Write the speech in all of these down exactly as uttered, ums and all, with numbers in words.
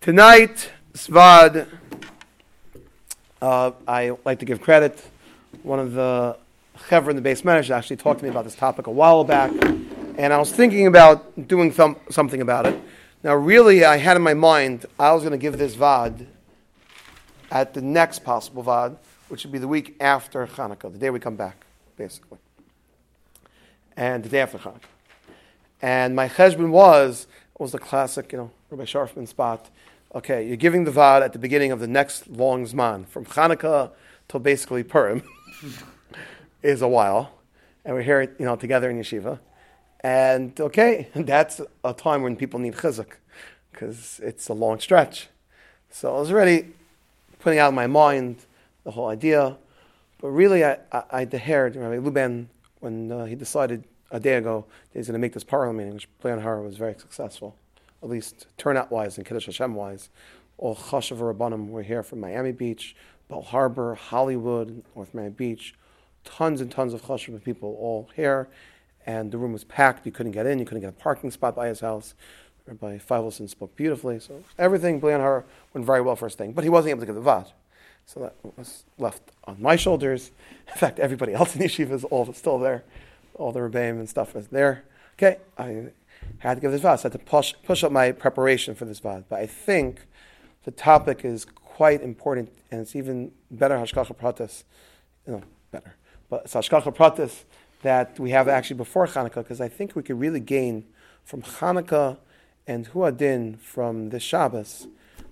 Tonight, Svad, uh, I like to give credit. One of the Chevra in the base manager actually talked to me about this topic a while back, and I was thinking about doing some, something about it. Now, really, I had in my mind I was going to give this Vad at the next possible Vad, which would be the week after Hanukkah, the day we come back, basically, and the day after Hanukkah. And my cheshbon was was the classic, you know, Rabbi Sharfman spot. Okay, you're giving the Vad at the beginning of the next long Zman, from Hanukkah till basically Purim, is a while, and we're here, you know, together in yeshiva. And okay, that's a time when people need chizuk, because it's a long stretch. So I was already putting out of my mind the whole idea, but really I, I, I dehered Rabbi Luben when uh, he decided a day ago that he's going to make this parallel meeting, which Plan Hara was very successful, at least turnout-wise and Kiddush Hashem-wise. All Chashav Rabbanim were here from Miami Beach, Bal Harbor, Hollywood, North Miami Beach. Tons and tons of Chashav people all here, and the room was packed. You couldn't get in. You couldn't get a parking spot by his house. Rabbi Feivelson spoke beautifully. So everything, Plan Hara, went very well for his thing. But he wasn't able to give the Vad. So that was left on my shoulders. In fact, everybody else in yeshiva is all still there. All the Rebbeim and stuff was there. Okay, I had to give this Vad. So I had to push, push up my preparation for this Vad. But I think the topic is quite important, and it's even better Hashgacha Pratis. You know, better. But it's Hashgacha Pratis that we have actually before Hanukkah, because I think we could really gain from Hanukkah and Huadin from this Shabbos.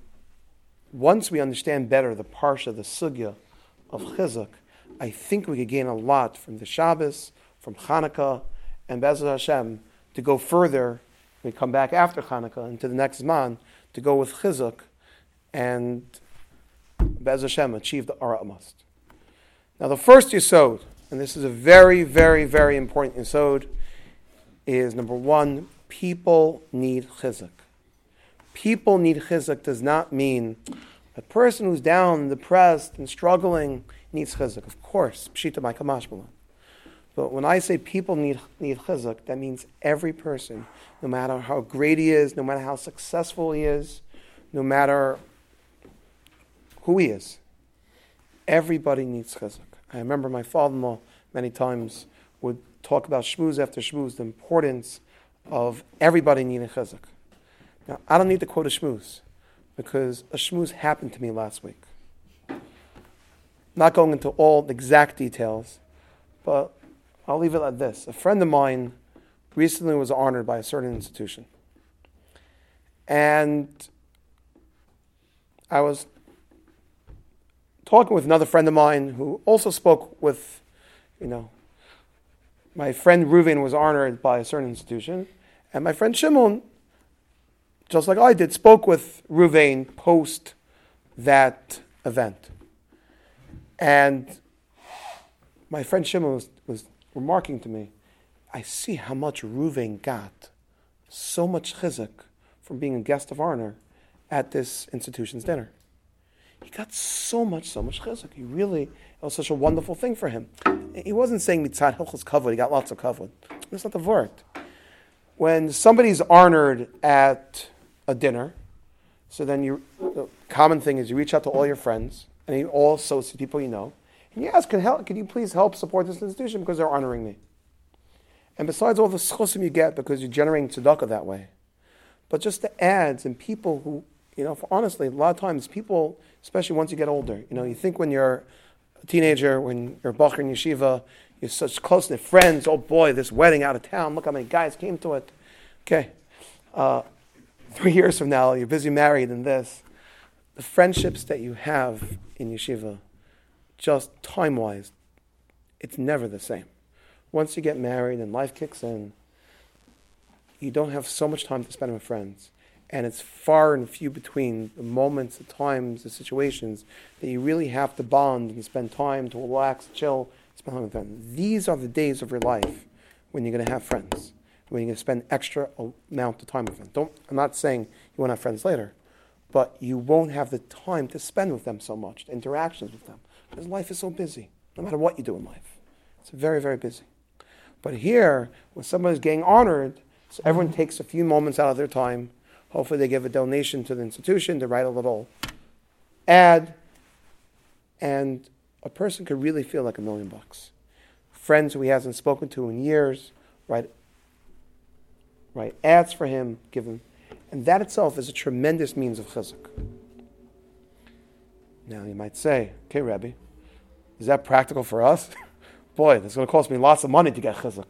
Once we understand better the Parsha, the Sugya of Chizuk, I think we could gain a lot from the Shabbos, from Hanukkah, and Be'ezras Hashem to go further. We come back after Hanukkah into the next Zman to go with Chizuk and Be'ezras Hashem achieve the Ara Must. Now the first Yesod, and this is a very, very, very important Yesod, is number one, people need Chizuk. People need Chizuk does not mean a person who's down, depressed, and struggling needs Chizuk. Of course, Pshita by Kamashmalan. But when I say people need need chizuk, that means every person, no matter how great he is, no matter how successful he is, no matter who he is, everybody needs chizuk. I remember my father-in-law many times would talk about shmuz after shmuz, the importance of everybody needing chizuk. Now, I don't need to quote a shmuz, because a shmuz happened to me last week. Not going into all the exact details, but I'll leave it at this. A friend of mine recently was honored by a certain institution. And I was talking with another friend of mine who also spoke with, you know, my friend Reuven was honored by a certain institution. And my friend Shimon, just like I did, spoke with Reuven post that event. And my friend Shimon was, was remarking to me, I see how much Reuven got so much chizuk from being a guest of honor at this institution's dinner. He got so much, so much chizuk. He really, it was such a wonderful thing for him. He wasn't saying mitzad hilchos kavod, he got lots of kavod. That's not the word. When somebody's honored at a dinner, so then you, the common thing is you reach out to all your friends, and you all associate people you know, and you ask, can, help, can you please help support this institution because they're honoring me? And besides all the schusim you get because you're generating tzedakah that way, but just the ads and people who, you know, for honestly, a lot of times people, especially once you get older, you know, you think when you're a teenager, when you're a bacher in yeshiva, you're such close-knit friends, oh boy, this wedding out of town, look how many guys came to it. Okay, uh, three years from now, you're busy married and this. The friendships that you have in yeshiva, just time-wise, it's never the same. Once you get married and life kicks in, you don't have so much time to spend with friends. And it's far and few between the moments, the times, the situations that you really have to bond and spend time to relax, chill, spend time with them. These are the days of your life when you're going to have friends, when you're going to spend extra amount of time with them. Don't, I'm not saying you won't have friends later, but you won't have the time to spend with them so much, the interactions with them. Because life is so busy, no matter what you do in life. It's very, very busy. But here, when somebody's getting honored, so everyone takes a few moments out of their time Hopefully they give a donation to the institution to write a little ad, and a person could really feel like a million bucks. Friends who he hasn't spoken to in years, write, write ads for him, give him, and that itself is a tremendous means of chizuk. Now you might say, okay, Rabbi, is that practical for us? Boy, that's going to cost me lots of money to get chizuk.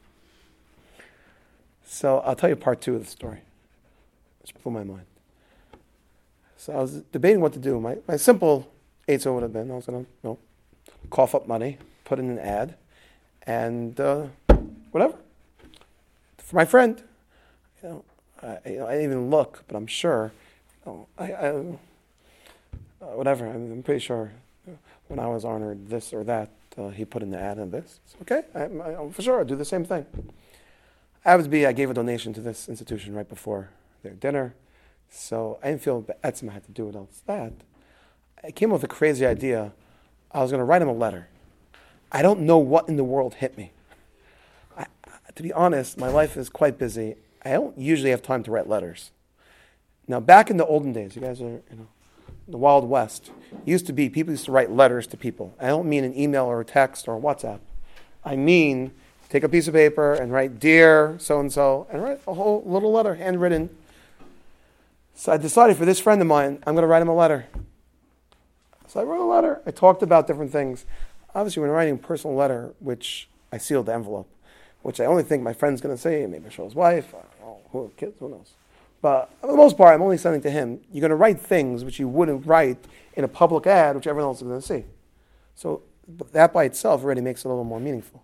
So I'll tell you part two of the story. It's blew my mind. So I was debating what to do. My, my simple eitzah would have been, I was going to you know, cough up money, put in an ad, and uh, whatever. For my friend, you know, I, you know, I didn't even look, but I'm sure, you know, I, I, uh, whatever, I'm, I'm pretty sure when I was honored this or that, uh, he put in the ad and this. So, okay, I, I, for sure, I'll do the same thing. I was be, I gave a donation to this institution right before their dinner, so I didn't feel etzim I had to do it else that. I came up with a crazy idea. I was going to write him a letter. I don't know what in the world hit me. I, to be honest, my life is quite busy. I don't usually have time to write letters. Now, back in the olden days, you guys are, you know, the Wild West, it used to be people used to write letters to people. I don't mean an email or a text or a WhatsApp. I mean, take a piece of paper and write, "Dear so-and-so," and write a whole little letter, handwritten. So I decided for this friend of mine, I'm going to write him a letter. So I wrote a letter. I talked about different things. Obviously, when writing a personal letter, which I sealed the envelope, which I only think my friend's going to say, maybe show his wife, or who, kids, who knows. But for the most part, I'm only sending to him. You're going to write things which you wouldn't write in a public ad, which everyone else is going to see. So that by itself already makes it a little more meaningful.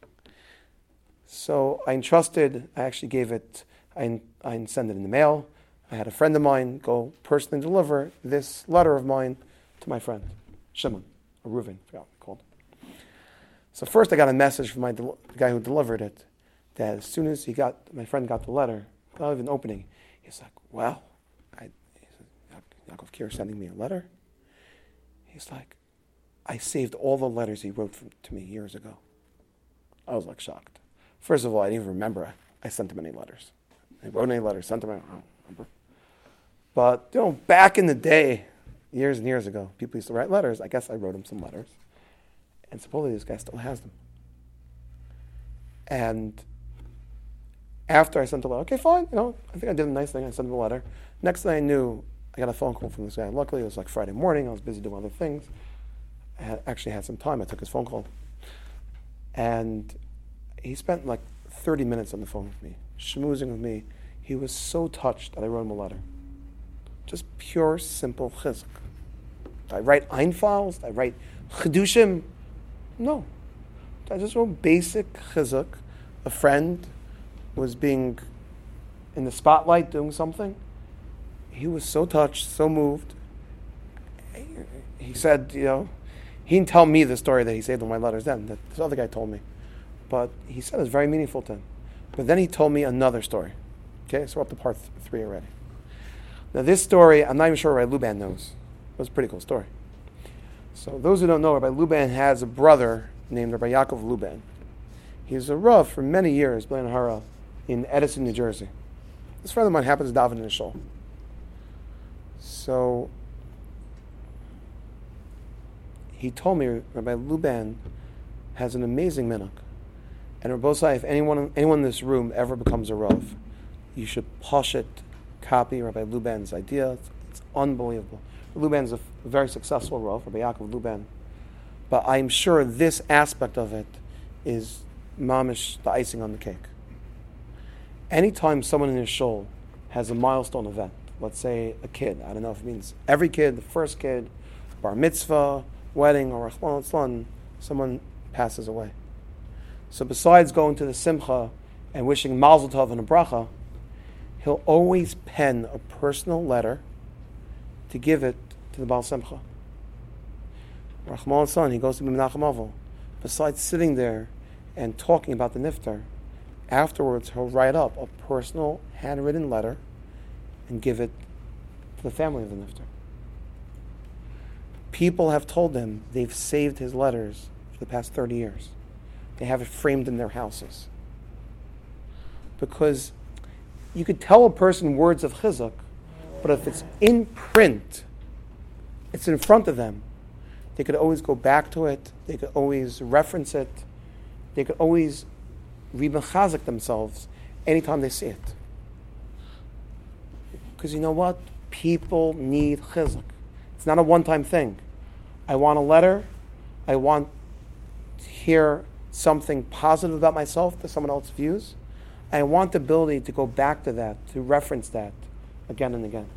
So I entrusted, I actually gave it, I, I sent it in the mail. I had a friend of mine go personally deliver this letter of mine to my friend, Shimon, or Reuven, I forgot what he called him. So first I got a message from my del- the guy who delivered it, that as soon as he got, my friend got the letter, without even opening, he's like, "Well, I, he said, Yaakov Kier sending me a letter?" He's like, "I saved all the letters he wrote from, to me years ago." I was like shocked. First of all, I didn't even remember I, I sent him any letters. I wrote any letters, sent him, I don't remember. But, you know, back in the day, years and years ago, people used to write letters. I guess I wrote him some letters. And supposedly this guy still has them. And after I sent the letter, okay, fine, you know, I think I did a nice thing. I sent him a letter. Next thing I knew, I got a phone call from this guy. Luckily, it was like Friday morning. I was busy doing other things. I had, actually had some time. I took his phone call. And he spent like thirty minutes on the phone with me, schmoozing with me. He was so touched that I wrote him a letter. Just pure, simple chizuk. Did I write einfiles? Did I write chidushim? No. I just wrote basic chizuk. A friend was being in the spotlight doing something. He was so touched, so moved. He said, you know, he didn't tell me the story that he saved all my letters then. That this other guy told me. But he said it was very meaningful to him. But then he told me another story. Okay, so we're up to part th- three already. Now this story, I'm not even sure Rabbi Luban knows. It was a pretty cool story. So those who don't know, Rabbi Luban has a brother named Rabbi Yaakov Luban. He was a Rav for many years, B'nai Hara, in Edison, New Jersey. This friend of mine happens to daven in a shul. So he told me Rabbi Luban has an amazing minhag. And Rabbi Osai, if anyone anyone in this room ever becomes a Rav, you should pashut copy Rabbi Luban's idea. It's, it's unbelievable. Luban's a very successful Rav, Rabbi Yaakov Luban. But I'm sure this aspect of it is mamish, the icing on the cake. Anytime someone in his shul has a milestone event, let's say a kid, I don't know if it means every kid, the first kid, bar mitzvah, wedding, or Rahman al someone passes away. So besides going to the simcha and wishing mazel tov and a bracha, he'll always pen a personal letter to give it to the Baal Simcha. Rahman al he goes to Menachem Avol. Besides sitting there and talking about the niftar, afterwards he'll write up a personal handwritten letter and give it to the family of the niftar. People have told him they've saved his letters for the past thirty years. They have it framed in their houses. Because you could tell a person words of chizuk, but if it's in print, it's in front of them, they could always go back to it, they could always reference it, they could always re-mechazek themselves anytime they see it. Because you know what? People need chizuk. It's not a one-time thing. I want a letter, I want to hear something positive about myself that someone else views. I want the ability to go back to that, to reference that again and again.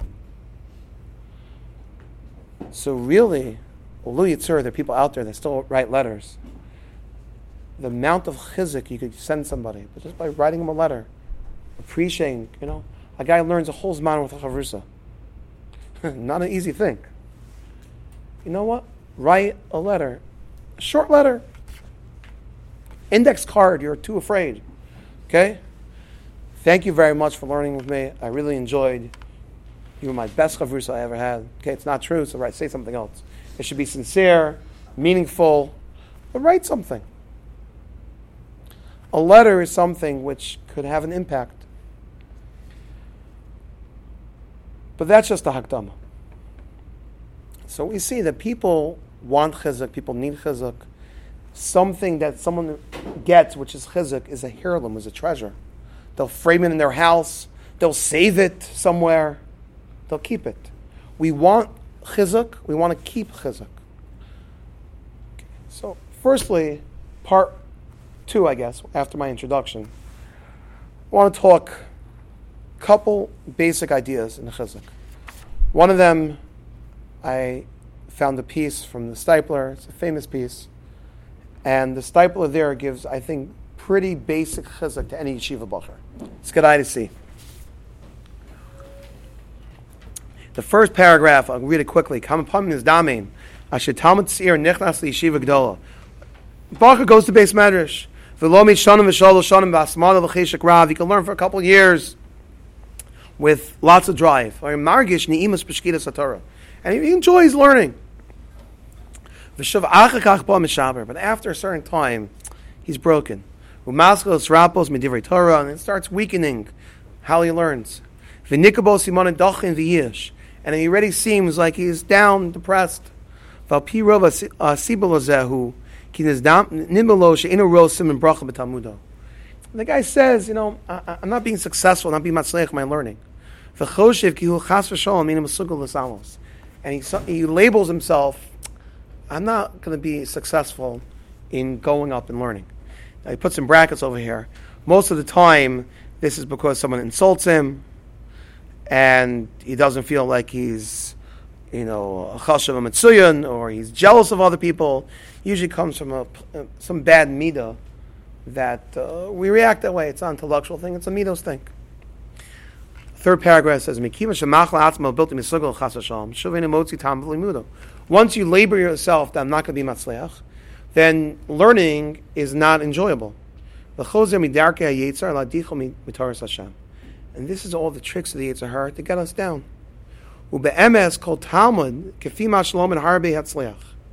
So really, Lu Yitzur, there are people out there that still write letters. The amount of chizuk you could send somebody, but just by writing them a letter, appreciating, you know, a guy learns a whole zman with a chavrusa. Not an easy thing. You know what? Write a letter, a short letter. Index card, you're too afraid. Okay? Thank you very much for learning with me. I really enjoyed. You were my best chavrusa I ever had. Okay, it's not true, so right, say something else. It should be sincere, meaningful, but write something. A letter is something which could have an impact. But that's just a hakdama. So we see that people want chizuk, people need chizuk. Something that someone gets, which is chizuk, is a heirloom, is a treasure. They'll frame it in their house. They'll save it somewhere. They'll keep it. We want chizuk. We want to keep chizuk. Okay. So, firstly, part two, I guess, after my introduction, I want to talk a couple basic ideas in the chizuk. One of them, I found a piece from the Stipler. It's a famous piece. And the Stipler there gives, I think, pretty basic chizuk to any yeshiva bacher. It's good eye to see. The first paragraph, I'll read it quickly. Kamapam is damin. Asher Talmud Tzir nichnas liyeshiva gdola. Bacher goes to Beis Medrash. V'lo mishanim v'shalo shanim b'asmana v'cheshek rav. You can learn for a couple of years with lots of drive. Or margish ni'imas b'shkidas haTorah. And he enjoys learning. V'shav achakach ba mishaber. But after a certain time, he's broken. U'maskos rapos midivrei Torah. And it starts weakening how he learns. V'nikabo simon dochin v'yish. And he already seems like he's down, depressed. V'alpi rov asibel zehu ki nizdam nimelo she'inu ro siman bracha b'talmudo. The guy says, you know, I, I'm not being successful, not being matzleich in my learning. V'choshev ki hu chas v'sholom inu mesugel l'samos. And he, he labels himself, I'm not going to be successful in going up and learning. Now he puts in brackets over here. Most of the time, this is because someone insults him, and he doesn't feel like he's, you know, a chashav mitzuyan, or he's jealous of other people. Usually comes from a, some bad midah that uh, we react that way. It's not an intellectual thing, it's a midos thing. Third paragraph says, once you labor yourself that I'm not going to be matzleach, then learning is not enjoyable. And this is all the tricks of the Yetzer Hara to get us down. Ube'emes kol Talmud kefi ma shalom and harbe hatzliach.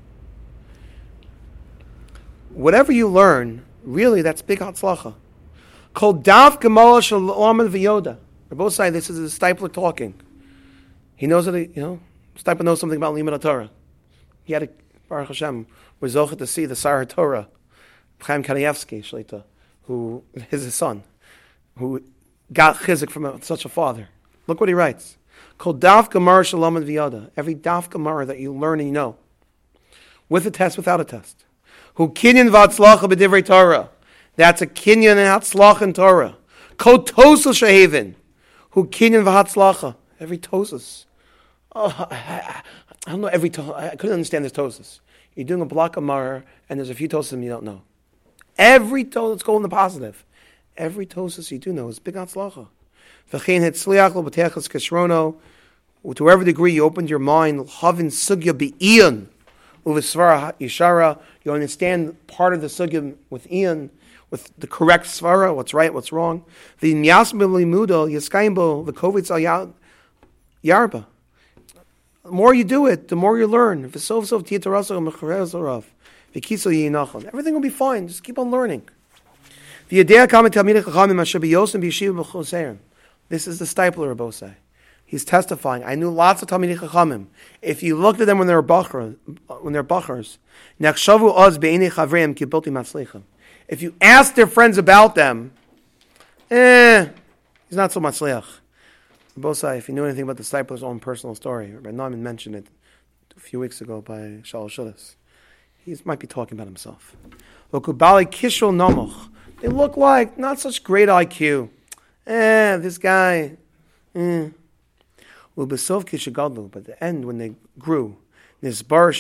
Whatever you learn, really, that's big hatzlacha. Kol dav gemala shalom and v'yoda. They're both saying this is a Stipler talking. He knows that, he, you know, Stipler knows something about Limud Torah. He had a, Baruch Hashem, we're zochet to see the Sar Torah, Chaim Kanievsky, Shlita, who is his son, who got chizik from a, such a father. Look what he writes. Kol daf gemara shalom and v'yada. Every daf gemara that you learn and you know. With a test, without a test. Hu kinyan v'atzlacha b'divrei Torah. That's a kinyan and hatzlacha in Torah. Kol tosel shehavin. Hu kinyan v'hatzlacha. Every tosus. Oh, I, I, I don't know every tosus. I couldn't understand this tosus. You're doing a block of maror and there's a few tosus you don't know. Every tosus, let's go in the positive. Every tosus you do know is big hatzlacha. V'chein hetzliach lo b'techas keshrono. To whatever degree you opened your mind, havin sugya be'iyan, uv'svara yishara, you understand part of the sugya with iyan, with the correct svara, what's right, what's wrong. V'nyas b'limudo yiskayimbo v'kovitz al yarba. The more you do it, the more you learn. V'sov sov tiyataraso m'cherez orav. V'kiso yinachon. Everything will be fine. Just keep on learning. This is the Stipler Rabosai. He's testifying. I knew lots of Talmidei Chachamim. If you looked at them when they were bachar, when they're bachars, nechshavu oz be'inei chavreim ki bilti matzlichim. If you ask their friends about them, eh, he's not so matzliach. Rabosai, if you knew anything about the Stipler's own personal story, Rabbi Nauman mentioned it a few weeks ago by Shalosh Shudas. He might be talking about himself. Lokubali kishul nomoch. They look like not such great I Q. Eh, this guy. Eh. But at the end, when they grew, they're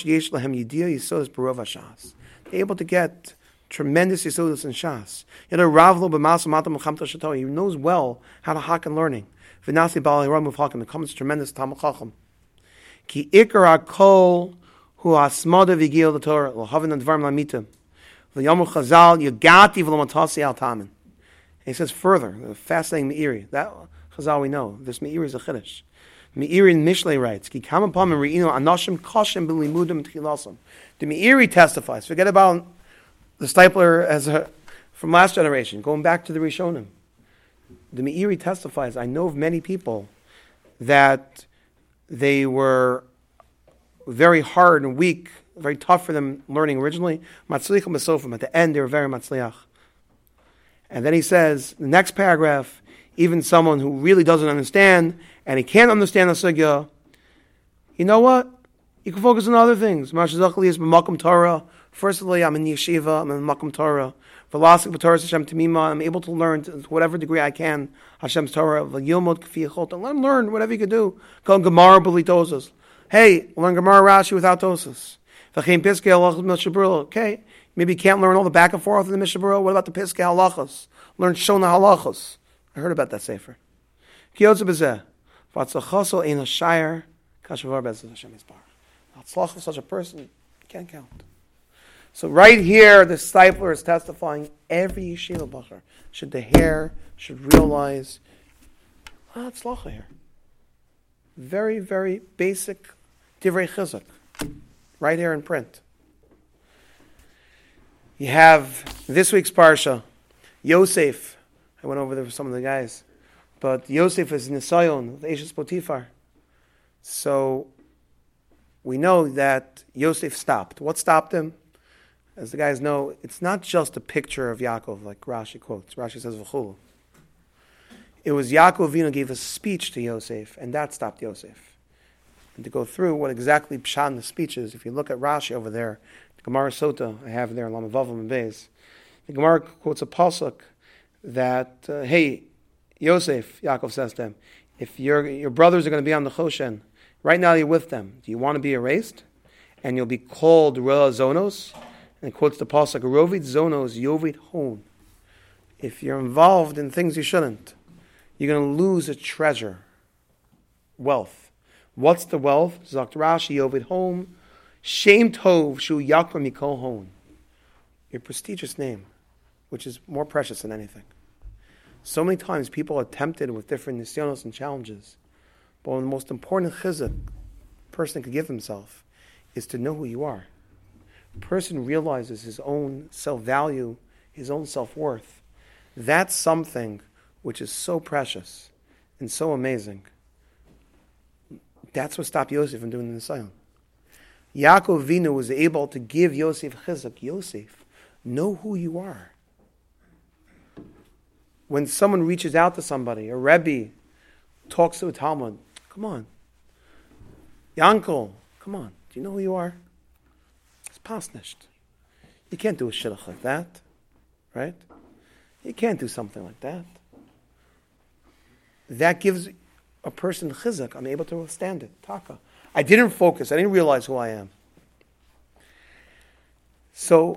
able to get tremendous yisodus in Shas. He knows well how to hack and learning. It becomes tremendous Talmid Chacham. Ki ikar hakol hu hasmada v'gil l'Torah l'havin advarim lamitim v'yamu chazal yagati v'lomatasi al tamin. He says further, the fascinating Meiri. That Chazal we know. This Meiri is a chiddush. Meiri in Mishlei writes, "Ki kam upon reino anashim kashim b'limudim tchilasam." The Meiri testifies. Forget about the Stipler as a, from last generation, going back to the Rishonim. The Meiri testifies. I know of many people that they were very hard and weak, very tough for them learning originally. Matzlichim besofim. At the end, they were very matzliach. And then he says, the next paragraph, even someone who really doesn't understand, and he can't understand the sugya, you know what? You can focus on other things. Mashazachli is b'makom Torah. Firstly, I'm in yeshiva, I'm in makom Torah. Velasik b'Torah Hashem Tamima, I'm able to learn to whatever degree I can Hashem's Torah. V'yilmod k'fi yecholta. Let him learn whatever you can do. Call Gemara b'li tosas. Hey, learn Gemara Rashi without tosas. V'chein piskei halachas mishabura. Okay, maybe you can't learn all the back and forth in the mishabura. What about the piskei halachas? Learn shona halachas. I heard about that sefer. Kiyotze b'zeh. V'atzachosel ein hashayir kashavar bezos Hashem yisbarach. Hatzlach of such a person, you can't count. So right here, the Stipler is testifying every yeshiva bacher should the hair should realize, ah, it's lacha here. Very, very basic divrei chizuk, right here in print. You have this week's parsha, Yosef. I went over there with some of the guys, but Yosef is Nisayon, the Eishes Potifar. So we know that Yosef stopped. What stopped him? As the guys know, it's not just a picture of Yaakov, like Rashi quotes. Rashi says, V'chulu. It was Yaakov Avinu gave a speech to Yosef, and that stopped Yosef. And to go through what exactly Pshan the speech is, if you look at Rashi over there, the Gemara Sota, I have there, Lamavavam and Beis, the Gemara quotes a pasuk that, uh, hey, Yosef, Yaakov says to him, if your your brothers are going to be on the Choshen, right now you're with them. Do you want to be erased? And you'll be called Ra Zonos. And it quotes the pasuk, Rovid Zonos Yovid Hon. If you're involved in things you shouldn't, you're going to lose a treasure, wealth. What's the wealth? Zakt Rashi Yovid Hon. Shem Tov Shu Yakra Mikol Hon. Your prestigious name, which is more precious than anything. So many times people are tempted with different nisyonos and challenges. But one of the most important chizuk a person could give himself is to know who you are. A person realizes his own self-value, his own self-worth. That's something which is so precious and so amazing. That's what stopped Yosef from doing the Nisayon. Yaakov Avinu was able to give Yosef chizuk. Yosef, know who you are. When someone reaches out to somebody, a Rebbe talks to a Talmud, come on. Yankel, come on. Do you know who you are? It's pasnished. You can't do a shidduch like that, right? You can't do something like that. That gives a person chizuk. I'm able to withstand it. Taka. I didn't focus. I didn't realize who I am. So,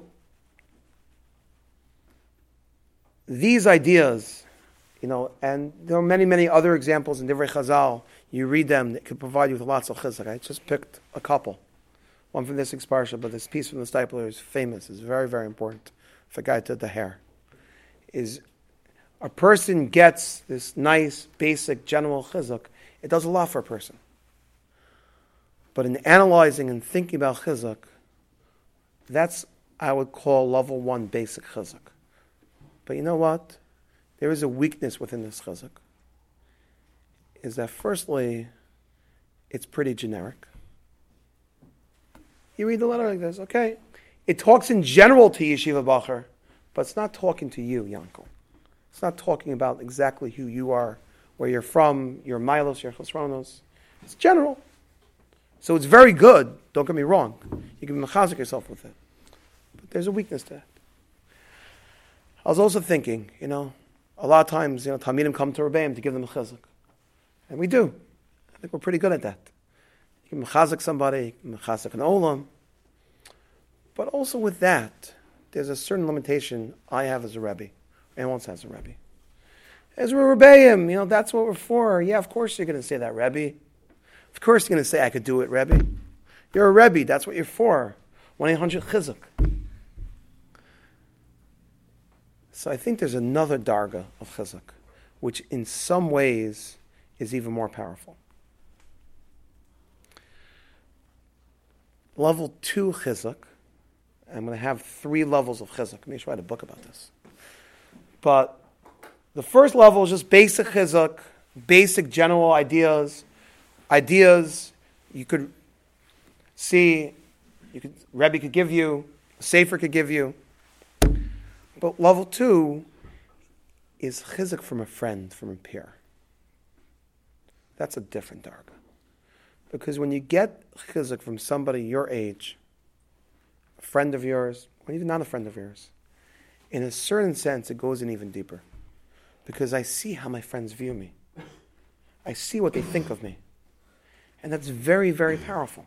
these ideas, you know, and there are many, many other examples in Divrei Chazal. You read them, that could provide you with lots of chizuk. I just picked a couple. One from this week's parsha, but this piece from the Stipler is famous. It's very, very important. For a guy to the hair. Is a person gets this nice, basic, general chizuk. It does a lot for a person. But in analyzing and thinking about chizuk, that's, I would call level one basic chizuk. But you know what? There is a weakness within this chizuk. is that firstly, it's pretty generic. You read the letter like this, okay. It talks in general to Yeshiva Bacher, but it's not talking to you, Yankel. It's not talking about exactly who you are, where you're from, your milos, your chosronos. It's general. So it's very good, don't get me wrong. You can mechazik yourself with it. But there's a weakness to it. I was also thinking, you know, a lot of times, you know, Talmidim come to Rebbeim to give them a chizuk. And we do. I think we're pretty good at that. You can mechazik somebody, you can mechazik an olam. But also with that, there's a certain limitation I have as a Rebbe. Anyone else has a Rebbe. As we're Rebbeim, you know, that's what we're for. Yeah, of course you're going to say that, Rebbe. Of course you're going to say, I could do it, Rebbe. You're a Rebbe, that's what you're for. one eight hundred chizuk. So I think there's another darga of chizuk, which in some ways is even more powerful. Level two chizuk, I'm going to have three levels of chizuk. Let me write a book about this. But the first level is just basic chizuk, basic general ideas, ideas you could see, you could Rebbe could give you, a Sefer could give you. But level two is chizuk from a friend, from a peer. That's a different darga. Because when you get chizuk from somebody your age, a friend of yours, or even not a friend of yours, in a certain sense it goes in even deeper. Because I see how my friends view me. I see what they think of me. And that's very, very powerful.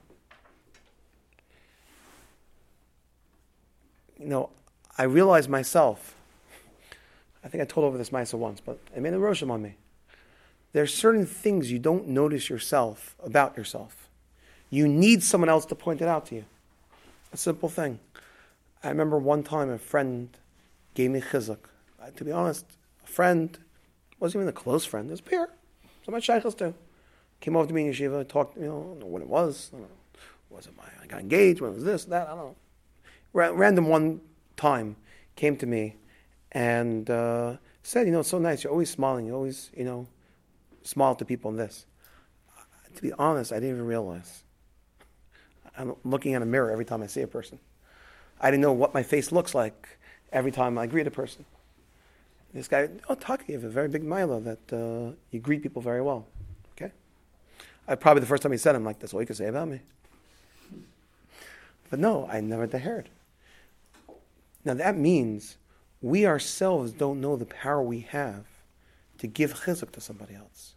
You know, I realized myself, I think I told over this Maisa once, but it made a rosham on me. There are certain things you don't notice yourself about yourself. You need someone else to point it out to you. A simple thing. I remember one time a friend gave me chizuk. I, to be honest, a friend wasn't even a close friend. It was a peer. Somebody shaykhs too. Came over to me in yeshiva, talked, you know, I don't know what it was. I don't know. Was it my, I got engaged, when it was this, that, I don't know. Ra- random one time came to me and uh, said, you know, it's so nice. You're always smiling. You always, you know, smile to people in this. Uh, to be honest, I didn't even realize. I'm looking in a mirror every time I see a person. I didn't know what my face looks like every time I greet a person. This guy, oh, Taki, you have a very big mila that uh, you greet people very well. Okay? I, probably the first time he said it, I'm like, that's all you can say about me. But no, I never heard. Now that means we ourselves don't know the power we have to give chizuk to somebody else.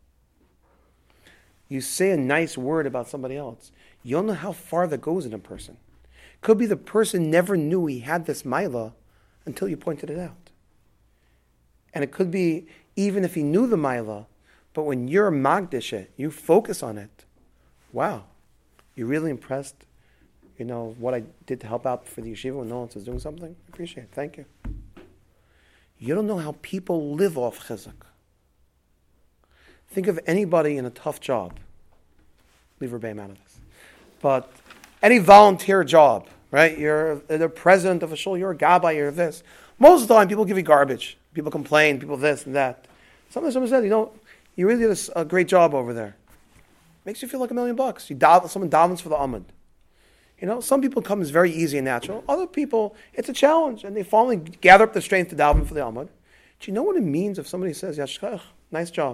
You say a nice word about somebody else, you don't know how far that goes in a person. Could be the person never knew he had this mila until you pointed it out. And it could be even if he knew the mila, but when you're magdish it, you focus on it. Wow, you're really impressed. You know, what I did to help out for the yeshiva when no one was doing something? I appreciate it. Thank you. You don't know how people live off chizuk. Think of anybody in a tough job. Leave Rebbeim out of this. But any volunteer job, right? You're the president of a shul, you're a gabbai, you're this. Most of the time, people give you garbage. People complain, people this and that. Sometimes someone said, you know, you really did a, a great job over there. Makes you feel like a million bucks. You daven, someone davens for the amud. You know, some people come as very easy and natural. Other people, it's a challenge, and they finally gather up the strength to daven for the amud. Do you know what it means if somebody says, Yashkach, nice job?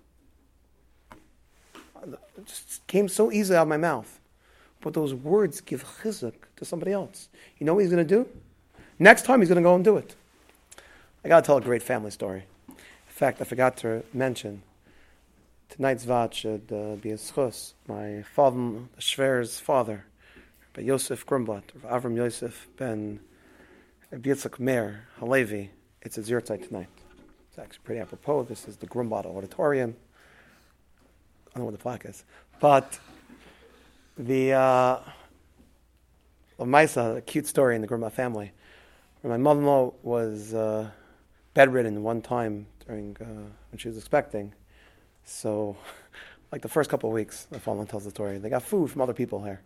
It just came so easily out of my mouth. But those words give chizuk to somebody else. You know what he's going to do? Next time he's going to go and do it. I got to tell a great family story. In fact, I forgot to mention, tonight's vat should uh, be a schus. My father, Shver's father, by Yosef Grumblat, Avram Yosef ben Yitzchak Meir Halevi. It's a zirtzai tonight. It's actually pretty apropos. This is the Grumblat Auditorium. I don't know what the plaque is. But the uh, Lamaisa, a cute story in the Grumblat family. Where my mother-in-law was uh, bedridden one time during uh, when she was expecting. So, like the first couple of weeks, my father tells the story. They got food from other people here.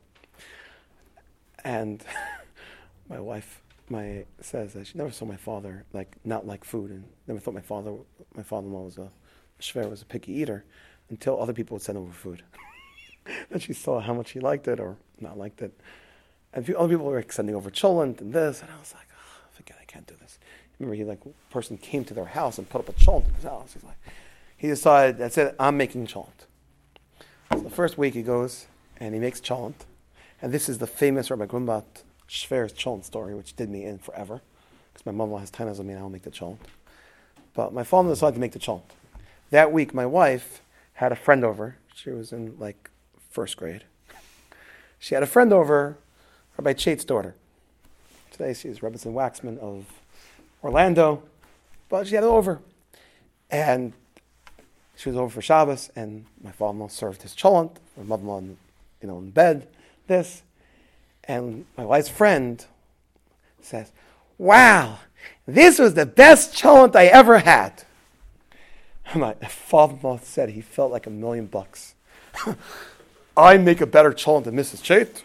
And my wife, my says that she never saw my father like not like food, and never thought my father, my father-in-law was a shver, was a picky eater. until other people would send over food. And she saw how much he liked it or not liked it. And other people were sending over cholent and this, and I was like, oh, forget, I can't do this. Remember, he like a person came to their house and put up a cholent in his house. He's like, he decided, that's it, I'm making cholent. So the first week he goes and he makes cholent, and this is the famous Rabbi Grunbat Shver's cholent story, which did me in forever, because my mom has tainas on me and I don't make the cholent. But my father decided to make the cholent. That week, my wife had a friend over. She was in like first grade. She had a friend over, Rabbi Chait's daughter. Today she's Rebbetzin Waxman of Orlando, but she had it over. And she was over for Shabbos, and my father-in-law served his cholent, my mother-in-law, you know, in bed, this. And my wife's friend says, wow, this was the best cholent I ever had. My father-in-law said he felt like a million bucks. I make a better cholent than Missus Chait.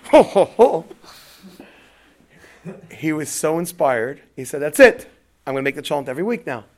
He was so inspired. He said, that's it. I'm going to make the cholent every week now.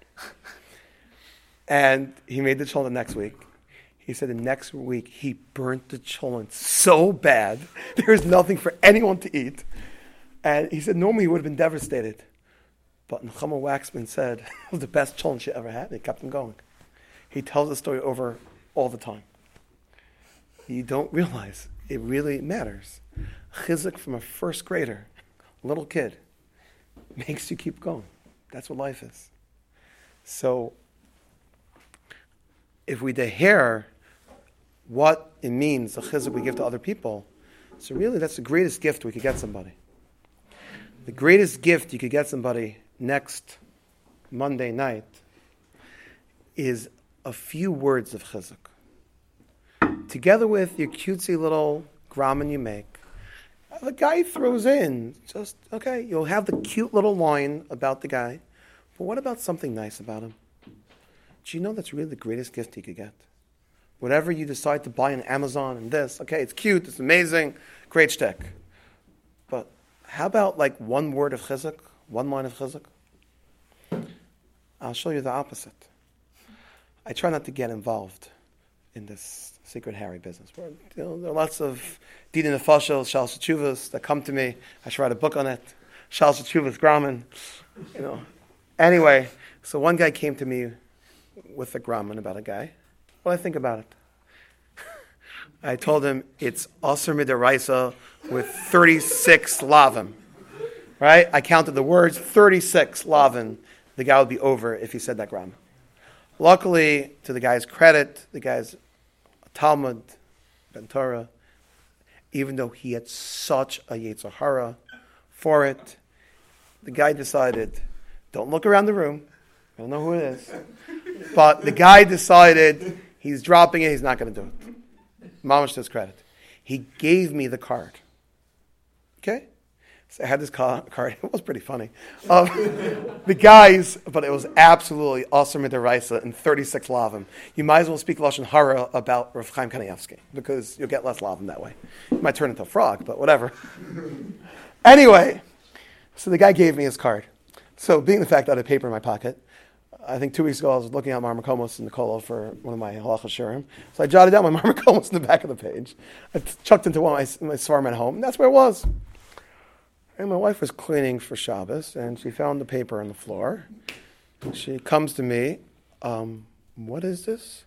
And he made the cholent the next week. He said the next week he burnt the cholent so bad, there's nothing for anyone to eat. And he said normally he would have been devastated. But Nechama Waxman said it was the best cholent she ever had, and it kept him going. He tells the story over all the time. You don't realize it really matters. Chizuk from a first grader, a little kid, makes you keep going. That's what life is. So, if we deher what it means, the chizuk we give to other people, so really that's the greatest gift we could get somebody. The greatest gift you could get somebody next Monday night is a few words of chizuk. Together with your cutesy little grammar you make, the guy throws in, just, okay, you'll have the cute little line about the guy, but what about something nice about him? Do you know that's really the greatest gift you could get? Whatever you decide to buy on Amazon and this, okay, it's cute, it's amazing, great shtick. But how about like one word of chizuk, one line of chizuk? I'll show you the opposite. I try not to get involved in this secret Harry business. Where, you know, there are lots of Dina Nefashos, Shal Shachuvas that come to me. I should write a book on it. Shal Shachuvas Grauman. You know. Anyway, so one guy came to me with a Grauman about a guy. What do I think about it? I told him it's Aser Midaraisa with thirty-six lavim. Right? I counted the words, thirty-six lavim. The guy would be over if he said that Grauman. Luckily, to the guy's credit, the guy's a Talmud, Ben Torah, even though he had such a Yetzer Hara for it, the guy decided, don't look around the room, I don't know who it is, but the guy decided he's dropping it, he's not going to do it. Mamash to his credit. He gave me the card. Okay? So I had this card. It was pretty funny. Um, the guys, but it was absolutely Aser Midaraisa and thirty-six lavim. You might as well speak Lashon Hara about Rav Chaim Kanievsky because you'll get less lavim that way. You might turn into a frog, but whatever. Anyway, so the guy gave me his card. So being the fact that I had paper in my pocket, I think two weeks ago I was looking at Marmar Komos in the Kolo for one of my halacha shurim. So I jotted down my Marmar Komos in the back of the page. I chucked into one of my, my svarim at home, and that's where it was. And my wife was cleaning for Shabbos, and she found the paper on the floor. She comes to me, um, what is this?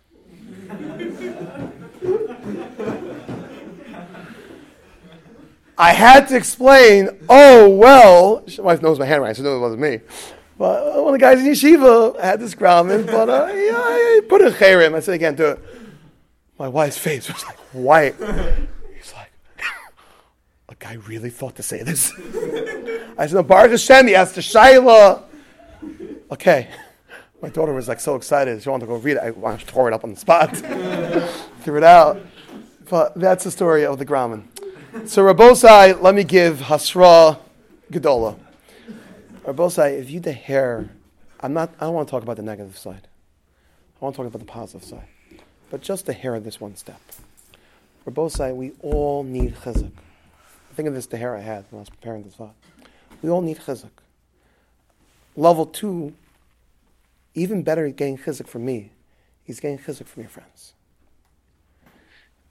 I had to explain, oh, well, my wife knows my handwriting, so she knows it wasn't me. But uh, one of the guys in yeshiva had this grauman, but uh, yeah, I put it in chayrim. I said, I can't do it. My wife's face was like white. He's like, a guy really thought to say this? I said, no, Baruch Hashem, he asked the Shaila. Okay. My daughter was like so excited. She wanted to go read it. I wanted to tore it up on the spot. Threw it out. But that's the story of the grauman. So Rabbosai, let me give Hasra Gedola. Rabbosai, if you deher, I'm not, I don't want to talk about the negative side. I want to talk about the positive side. But just deher this one step. Rabbosai, we all need chizuk. Think of this deher I had when I was preparing this thought. We all need chizuk. Level two, even better getting chizuk from me, is getting chizuk from your friends.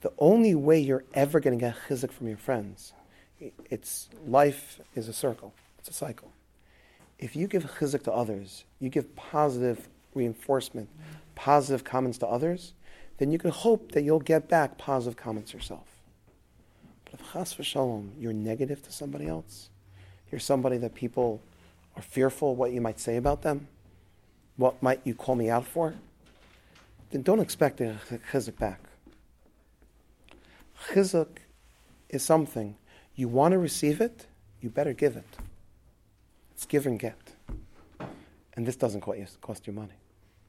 The only way you're ever going to get chizuk from your friends, it's life is a circle. It's a cycle. If you give chizuk to others, you give positive reinforcement, positive comments to others, then you can hope that you'll get back positive comments yourself. But if chas v'shalom, you're negative to somebody else, you're somebody that people are fearful what you might say about them, what might you call me out for, then don't expect a chizuk back. Chizuk is something, you want to receive it, you better give it. It's give and get. And this doesn't cost you, cost you money.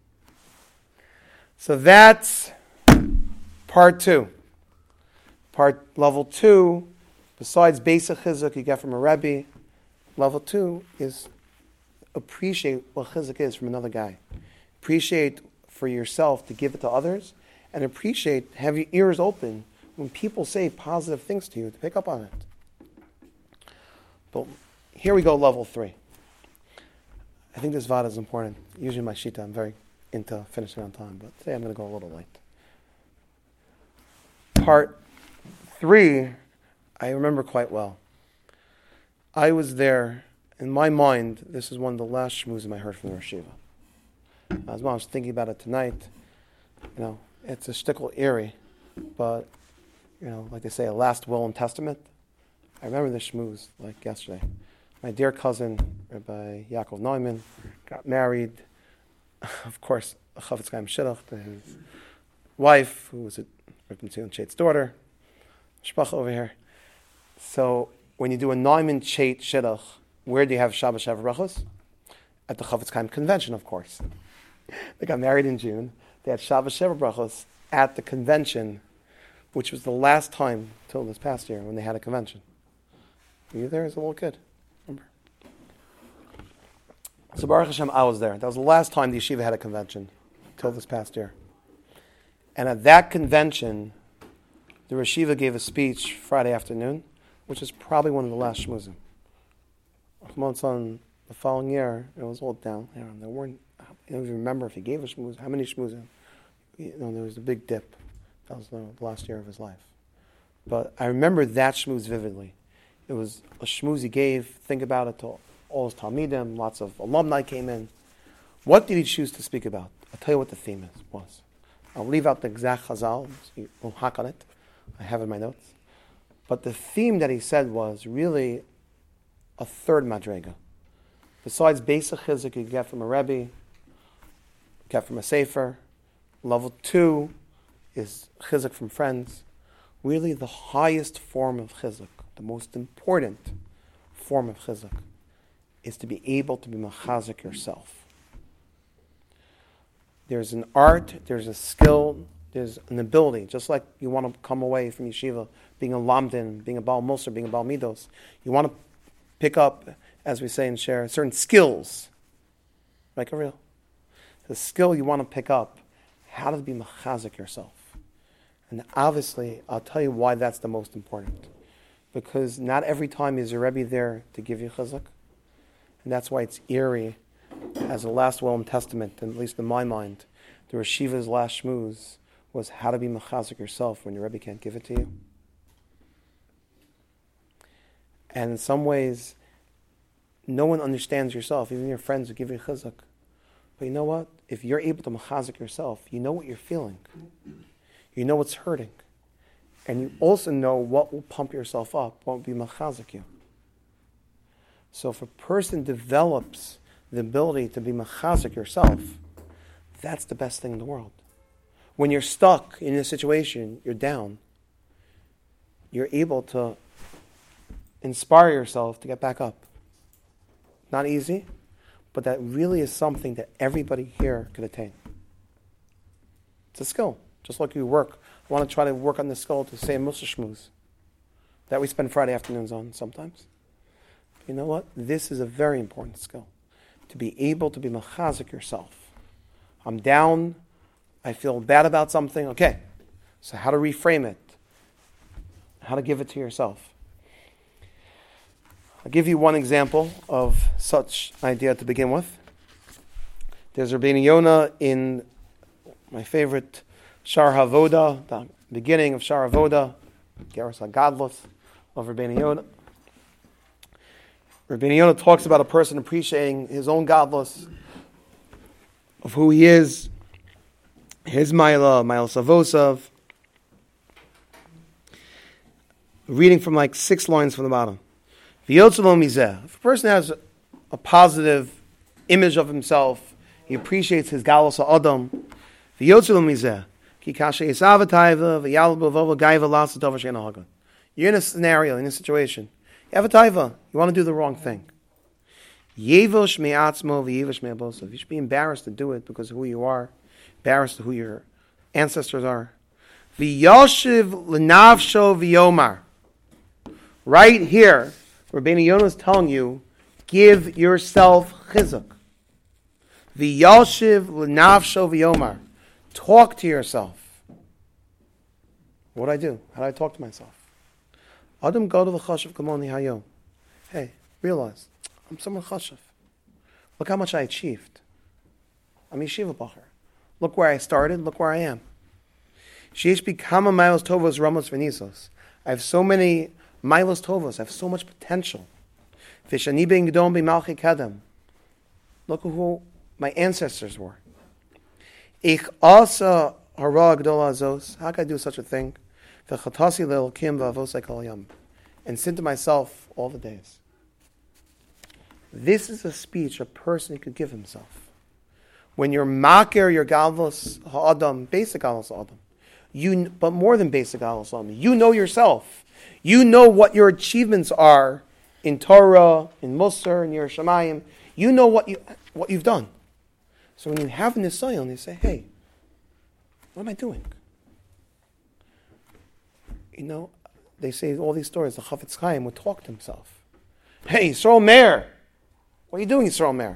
So that's part two. Part level two, besides basic chizuk you get from a Rebbe, level two is appreciate what chizuk is from another guy. Appreciate for yourself to give it to others, and appreciate, have your ears open when people say positive things to you, to pick up on it. But here we go, level three. I think this vada is important. Usually my shita, I'm very into finishing on time, but today I'm going to go a little late. Part three, I remember quite well. I was there, in my mind, this is one of the last shmuzim I heard from the Rosh Yeshiva. As well, I was thinking about it tonight. You know, it's a shtickle eerie, but, you know, like they say, a last will and testament. I remember this shmuz like yesterday. My dear cousin, Rabbi Yaakov Neumann, got married. Of course, a Chavetz Chaim Shidduch to his wife, who was a Rabbi Tzion Chait's daughter, Shpach over here. So when you do a Neumann Chait Shidduch, where do you have Shabbos Shav Brachos? At the Chavetz Chaim convention, of course. They got married in June. They had Shabbos Shav Brachos at the convention, which was the last time till this past year when they had a convention. Were you there as a little kid? Remember? So Baruch Hashem, I was there. That was the last time the yeshiva had a convention, till this past year. And at that convention, the yeshiva gave a speech Friday afternoon, which is probably one of the last shmuzim. On the following year, it was all down. You know, there weren't. I don't even remember if he gave a shmuz. How many shmuzim? You know, there was a big dip. That was the last year of his life. But I remember that shmuz vividly. It was a shmuz he gave. Think about it. To all his talmidim, lots of alumni came in. What did he choose to speak about? I'll tell you what the theme is, was. I'll leave out the exact chazal. So we'll hack on it. I have it in my notes. But the theme that he said was really a third madrega. Besides basic chizuk you get from a Rebbe, get from a Sefer. Level two is chizuk from friends. Really the highest form of chizuk, the most important form of chizuk, is to be able to be machazik yourself. There's an art, there's a skill, there's an ability. Just like you want to come away from yeshiva being a lamdin, being a Baal Musar, being a Baal Midos, you want to pick up, as we say in Share, certain skills. Like a real. The skill you want to pick up, how to be machazik yourself. And obviously, I'll tell you why that's the most important. Because not every time is your Rebbe there to give you chizuk. And that's why it's eerie, as a last will and testament, at least in my mind, the Rosh Yeshiva's last shmuz was how to be machazik yourself when your Rebbe can't give it to you. And in some ways, no one understands yourself, even your friends who give you chizuk. But you know what? If you're able to machazik yourself, you know what you're feeling. You know what's hurting. And you also know what will pump yourself up, what will be machazik you. So if a person develops the ability to be machazik yourself, that's the best thing in the world. When you're stuck in a situation, you're down, you're able to inspire yourself to get back up. Not easy, but that really is something that everybody here could attain. It's a skill. Just like you work. I want to try to work on the skill to say a Mussar Shmuz that we spend Friday afternoons on sometimes. You know what? This is a very important skill. To be able to be machazik yourself. I'm down. I feel bad about something. Okay. So how to reframe it. How to give it to yourself. I'll give you one example of such idea to begin with. There's Rabbeinu Yonah in my favorite Shar Havoda, the beginning of Shar Avoda, Geras HaGadlus of Rabbeinu Yonah. Rabbeinu Yonah talks about a person appreciating his own Gadlus, of who he is, his Maila, Maila Savosav. Reading from like six lines from the bottom. If a person has a positive image of himself, he appreciates his Galus Adam. You're in a scenario, in a situation. You have a taiva. You want to do the wrong thing. You should be embarrassed to do it because of who you are, embarrassed to who your ancestors are. Right here, Rabbeinu Yonah is telling you, give yourself chizuk. V'yoshiv l'navsho v'yomar. Talk to yourself. What do I do? How do I talk to myself? Adam go to the chashav kamoni hayom. Hey, realize, I'm someone chashav. Look how much I achieved. I'm yeshiva bacher. Look where I started, look where I am. Sheish bikama milos tovos ramos v'nisos. I have so many milos tovos, I have so much potential. V'shani ben gedom b'malchi kadam. Look who my ancestors were. Ich asa hara gdola azos. How can I do such a thing? V'chatasi le'elkim v'avosai kol yam. And sin to myself all the days. This is a speech a person could give himself. When you're makir, your galvos ha'adam, basic galvos ha'adam. You, but more than basic galvos ha'adam. You know yourself. You know what your achievements are in Torah, in Musar, in Yerushalayim. You know what you what you've done. So when you have an nisayon, you say, "Hey, what am I doing?" You know, they say all these stories. The Chafetz Chaim would talk to himself. Hey, Yisrael Meir, what are you doing, Yisrael Meir?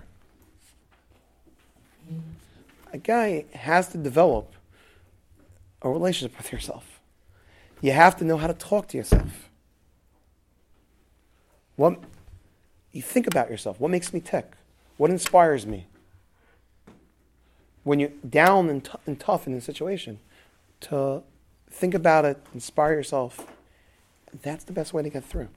A guy has to develop a relationship with yourself. You have to know how to talk to yourself. What you think about yourself? What makes me tick? What inspires me? When you're down and, t- and tough in a situation, to think about it, inspire yourself. That's the best way to get through.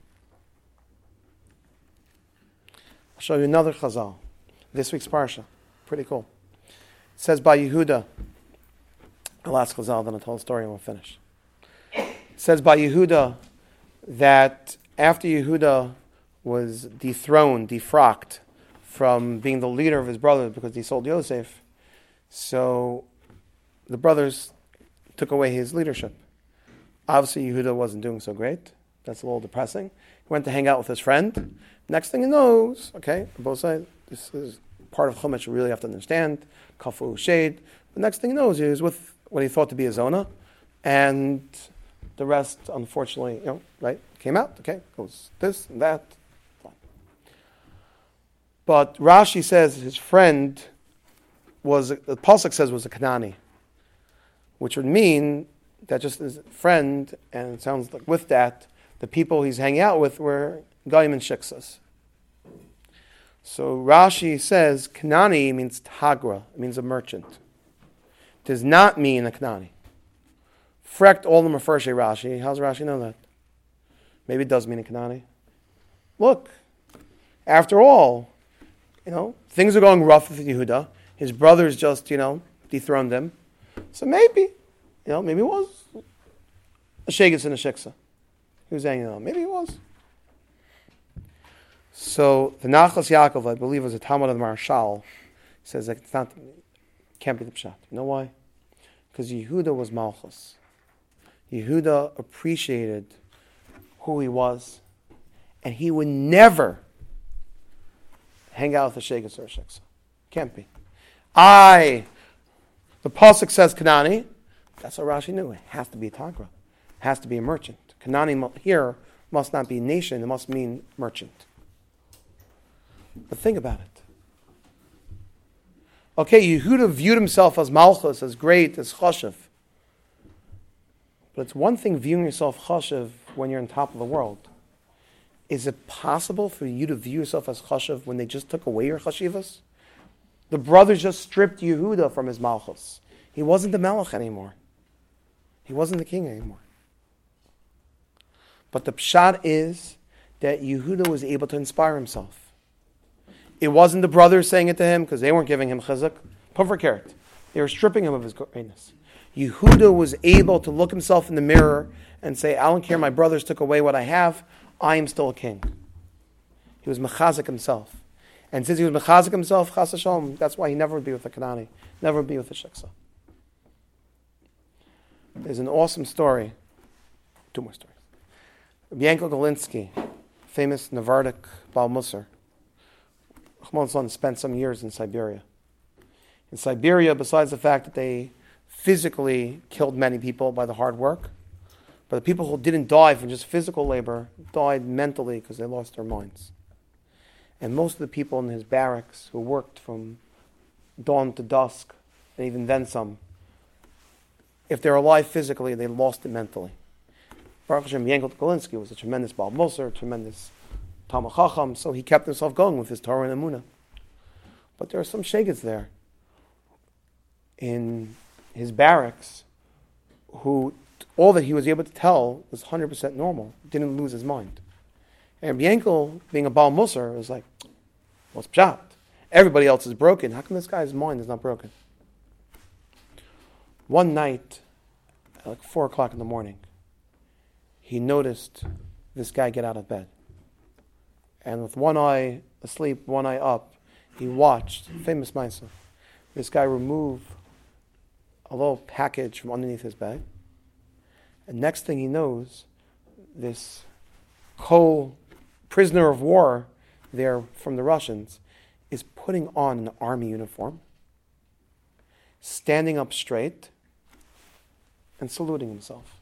I'll show you another chazal. This week's parsha. Pretty cool. It says by Yehuda. The last chazal, then I'll tell a story and we'll finish. It says by Yehuda that after Yehuda was dethroned, defrocked from being the leader of his brothers because he sold Yosef, so the brothers took away his leadership. Obviously, Yehuda wasn't doing so great. That's a little depressing. He went to hang out with his friend. Next thing he knows, okay, on both sides, this is part of Chumash you really have to understand, kafu shade. The next thing he knows, he was with what he thought to be a zona, and the rest, unfortunately, you know, right, came out, okay, goes this and that. But Rashi says his friend was, the Pasuk says was a Kanani, which would mean that just his friend, and it sounds like with that, the people he's hanging out with were Goyim and Shiksas. So Rashi says Kanani means Tagra, it means a merchant. It does not mean a Kanani. Frekt all the Mefershei Rashi. How does Rashi know that? Maybe it does mean a Kanani. Look, after all, you know, things are going rough with Yehuda. His brothers just, you know, dethroned him. So maybe, you know, maybe it was a Shegetz and a Shiksa. He was hanging out. Maybe it was. So the Nachlas Yaakov, I believe, was a Talmud of the Marshal. He says that it's not, can't be the Pshat. You know why? Because Yehuda was Malchus. Yehuda appreciated who he was, and he would never hang out with a Shegetz or a Shiksa. Can't be. I, the Pasuk says Kanani, that's what Rashi knew. It has to be a Tagra. It has to be a merchant. Kanani here must not be nation, it must mean merchant. But think about it. Okay, Yehuda viewed himself as Malchus, as great, as Chashav. But it's one thing viewing yourself Chashav when you're on top of the world. Is it possible for you to view yourself as Chashav when they just took away your Chashivas? The brothers just stripped Yehuda from his Malchus. He wasn't the Melech anymore. He wasn't the king anymore. But the pshat is that Yehuda was able to inspire himself. It wasn't the brothers saying it to him because they weren't giving him chizuk. Pufferkert. They were stripping him of his greatness. Yehuda was able to look himself in the mirror and say, I don't care, my brothers took away what I have, I am still a king. He was mechazik himself. And since he was mechazik himself, chas hashalom, that's why he never would be with the Kanani, never would be with the Shiksa. There's an awesome story, two more stories. Yankel Galinsky, famous Navardic Baal Musar, Rahman spent some years in Siberia. In Siberia, besides the fact that they physically killed many people by the hard work, but the people who didn't die from just physical labor died mentally because they lost their minds. And most of the people in his barracks who worked from dawn to dusk, and even then some, if they're alive physically, they lost it mentally. Baruch Hashem, Yankel Galinsky was a tremendous Baal Musar, a tremendous Talmid Chacham, so he kept himself going with his Torah and Emunah. But there are some shegets there in his barracks who all that he was able to tell was one hundred percent normal, didn't lose his mind. And Yankel, being a Baal Musar, was like, what's pshat? Everybody else is broken. How come this guy's mind is not broken? One night, at like four o'clock in the morning, he noticed this guy get out of bed. And with one eye asleep, one eye up, he watched, famous Maisa, this guy remove a little package from underneath his bed. And next thing he knows, this co-prisoner of war there from the Russians is putting on an army uniform, standing up straight, and saluting himself.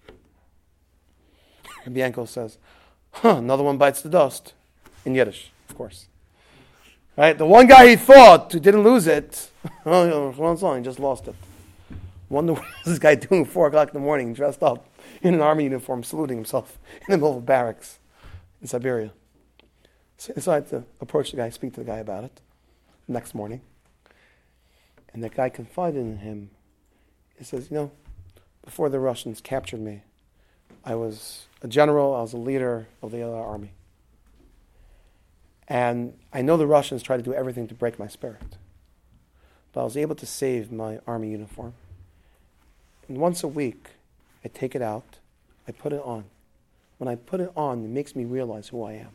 And Yankel says, huh, another one bites the dust. In Yiddish, of course. Right? The one guy he thought who didn't lose it, oh, he just lost it. Wonder what is this guy doing at four o'clock in the morning, dressed up in an army uniform, saluting himself in the middle of barracks in Siberia. So he decided to approach the guy, speak to the guy about it the next morning. And the guy confided in him. He says, you know, before the Russians captured me, I was a general, I was a leader of the other army. And I know the Russians tried to do everything to break my spirit. But I was able to save my army uniform. And once a week, I take it out, I put it on. When I put it on, it makes me realize who I am.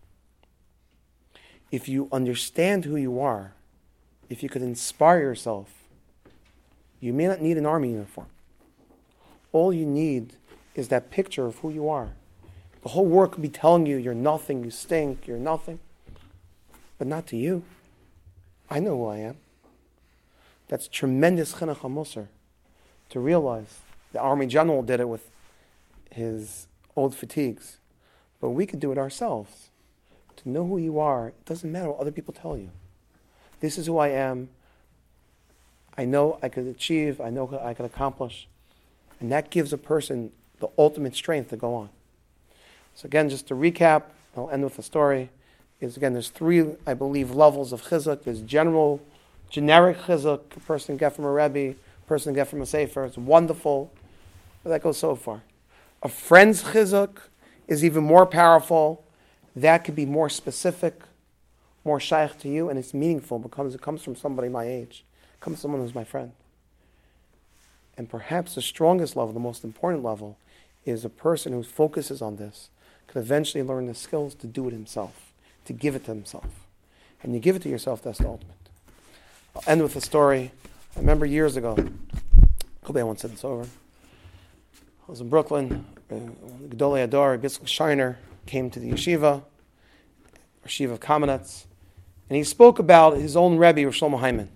If you understand who you are, if you could inspire yourself, you may not need an army uniform. All you need is that picture of who you are. The whole world could be telling you you're nothing, you stink, you're nothing. But not to you. I know who I am. That's tremendous chinuch hamusar. To realize the army general did it with his old fatigues. But we could do it ourselves. To know who you are, it doesn't matter what other people tell you. This is who I am. I know I could achieve, I know I could accomplish. And that gives a person the ultimate strength to go on. So again, just to recap, I'll end with a story. Is again, there's three, I believe, levels of chizuk. There's general, generic chizuk, a person get from a rebbe, a person get from a sefer. It's wonderful, but that goes so far. A friend's chizuk is even more powerful. That could be more specific, more shaykh to you, and it's meaningful because it comes from somebody my age. It comes from someone who's my friend. And perhaps the strongest level, the most important level, is a person who focuses on this could eventually learn the skills to do it himself, to give it to himself. And you give it to yourself, that's the ultimate. I'll end with a story. I remember years ago, hopefully I won't say this over. I was in Brooklyn. Gedolei Ador, Bitzchak Shiner, came to the yeshiva, yeshiva of Kamenetz, and he spoke about his own Rebbe, Rosh Shlomo Hyman.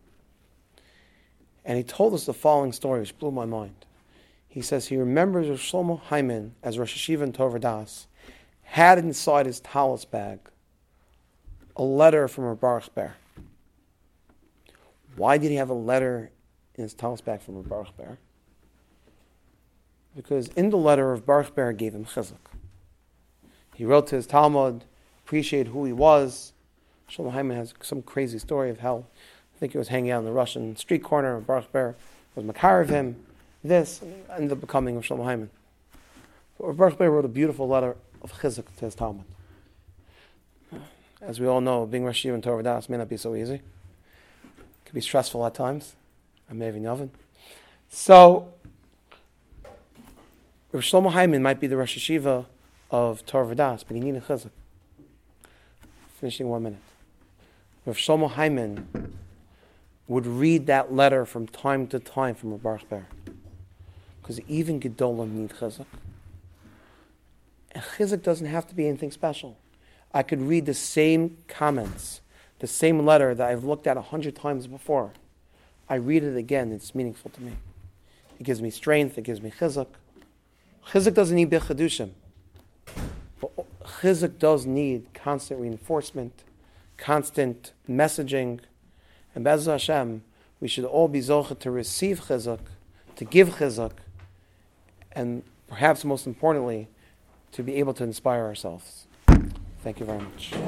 And he told us the following story, which blew my mind. He says he remembers Rosh Shlomo Hyman as Rosh Yeshiva in Torah Das had inside his talis bag a letter from Reb Baruch Ber. Why did he have a letter in his talis bag from Reb Baruch Ber? Because in the letter, Reb Baruch Ber gave him chizuk. He wrote to his Talmud, appreciated who he was. Shlomo Hyman has some crazy story of how I think he was hanging out in the Russian street corner, and Baruch Ber was makar of him, this ended up becoming of Shlomo Hyman. Rav Baruch Ber wrote a beautiful letter of chizuk to his Talmud. As we all know, being Rosh Yeshiva and Torah Das may not be so easy. It can be stressful at times. I may have Yavin. So, Rav Shlomo Hyman might be the Rosh Yeshiva of Torah Das, but he needed chizuk. Finishing one minute. Rav Shlomo Hyman would read that letter from time to time from Rav Baruch Ber. Because even Gedolim need chizuk. And chizuk doesn't have to be anything special. I could read the same comments, the same letter that I've looked at a hundred times before. I read it again, it's meaningful to me. It gives me strength, it gives me chizuk. Chizuk doesn't need bichadushim. But chizuk does need constant reinforcement, constant messaging. And Be'ez Hashem, we should all be zocheh to receive chizuk, to give chizuk, and perhaps most importantly, to be able to inspire ourselves. Thank you very much.